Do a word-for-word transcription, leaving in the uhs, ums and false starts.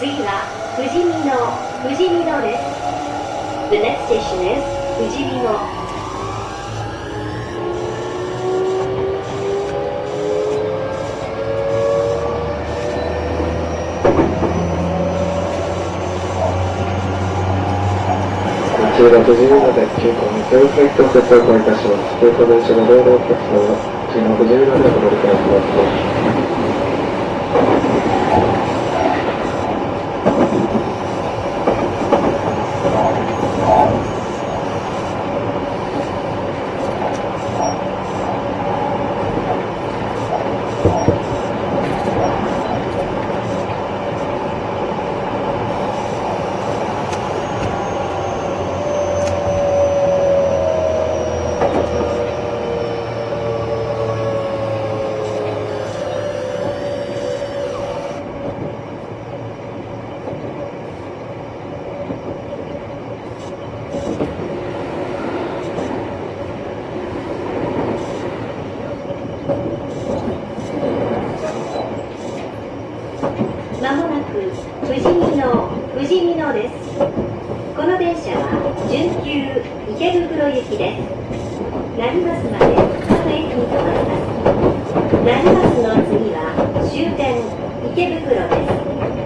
次は富士見野、富士見野です。The next station is 富士見野。 こちら富士見野で急行にセルフエクトを接続いたします。急行電車の道路お客様は次の富士見野でお乗りください。 まもなく富士見野、富士見野です。この電車は準急池袋行きです。成増まで各駅に停まります。成増の次は終点池袋です。